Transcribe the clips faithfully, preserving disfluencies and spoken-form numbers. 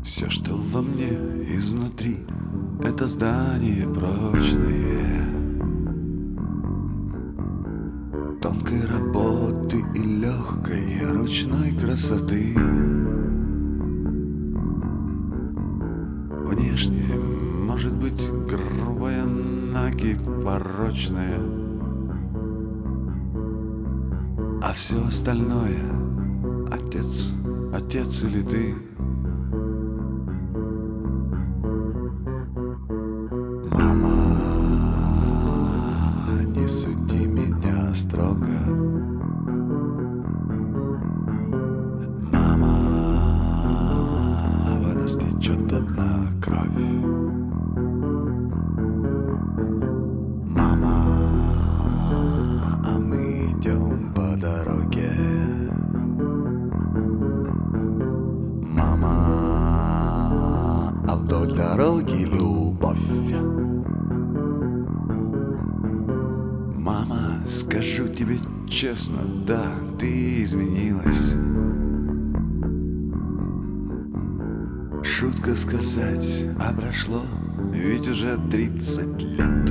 Все, что во мне изнутри, это здание прочное, тонкой работы и легкой ручной красоты. Внешне может быть грубая, наги порочная, а все остальное — отец, отец или ты. Мама, не суди меня строго. Мама, в нас течет одна кровь. Мама, а мы идем по дороге. Мама, а вдоль дороги любовь. Мама, скажу тебе честно, да, ты изменилась. Шутка сказать, а прошло ведь уже тридцать лет.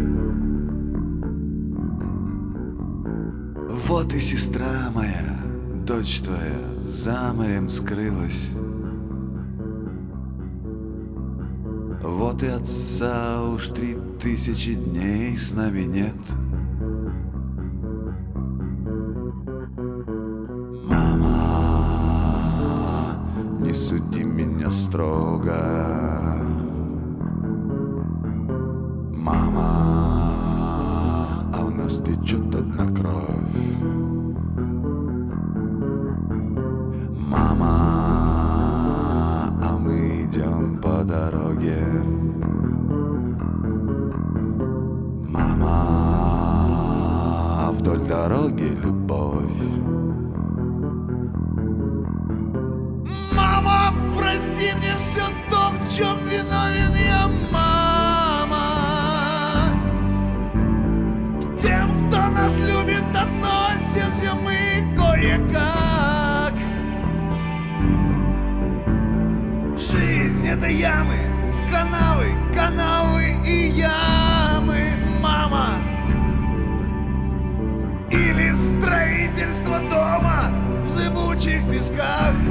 Вот и сестра моя, дочь твоя, за морем скрылась. Вот и отца уж три тысячи дней с нами нет. Мама, не суди меня строго. Мама, а у нас течет одна кровь. Мама, а мы идем по дороге. Мама, а вдоль дороги любовь. Мама, прости мне все то, в чем виновен я, мама. К тем, кто нас любит, относимся мы кое-как. Жизнь — это ямы, канавы, канавы и ямы, мама. Или строительство дома в зыбучих песках.